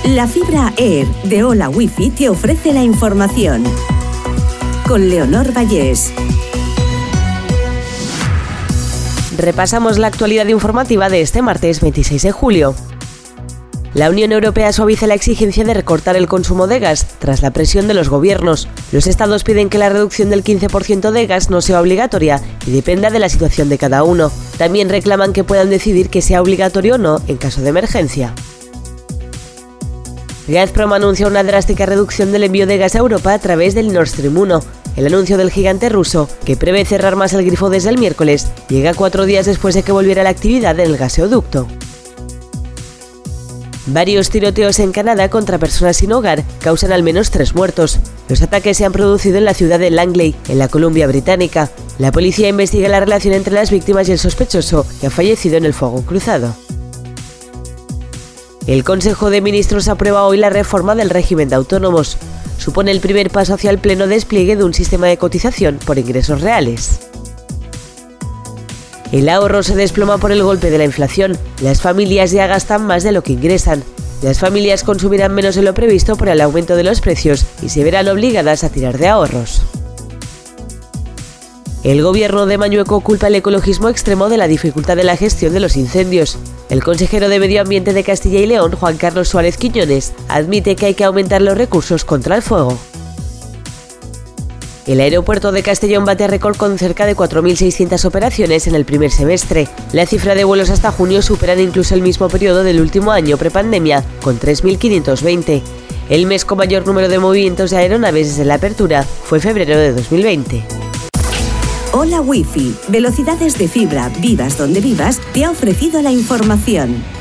La fibra Air de Hola Wifi te ofrece la información. Con Leonor Vallés. Repasamos la actualidad informativa de este martes 26 de julio. La Unión Europea suaviza la exigencia de recortar el consumo de gas tras la presión de los gobiernos. Los estados piden que la reducción del 15% de gas no sea obligatoria y dependa de la situación de cada uno. También reclaman que puedan decidir que sea obligatorio o no en caso de emergencia. Gazprom anuncia una drástica reducción del envío de gas a Europa a través del Nord Stream 1. El anuncio del gigante ruso, que prevé cerrar más el grifo desde el miércoles, llega 4 días después de que volviera la actividad en el gaseoducto. Varios tiroteos en Canadá contra personas sin hogar causan al menos 3 muertos. Los ataques se han producido en la ciudad de Langley, en la Columbia Británica. La policía investiga la relación entre las víctimas y el sospechoso, que ha fallecido en el fuego cruzado. El Consejo de Ministros aprueba hoy la reforma del régimen de autónomos. Supone el primer paso hacia el pleno despliegue de un sistema de cotización por ingresos reales. El ahorro se desploma por el golpe de la inflación. Las familias ya gastan más de lo que ingresan. Las familias consumirán menos de lo previsto por el aumento de los precios y se verán obligadas a tirar de ahorros. El gobierno de Mañueco culpa el ecologismo extremo de la dificultad de la gestión de los incendios. El consejero de Medio Ambiente de Castilla y León, Juan Carlos Suárez Quiñones, admite que hay que aumentar los recursos contra el fuego. El aeropuerto de Castellón bate récord con cerca de 4.600 operaciones en el primer semestre. La cifra de vuelos hasta junio superan incluso el mismo periodo del último año prepandemia, con 3.520. El mes con mayor número de movimientos de aeronaves desde la apertura fue febrero de 2020. Hola Wifi, velocidades de fibra, vivas donde vivas, te ha ofrecido la información.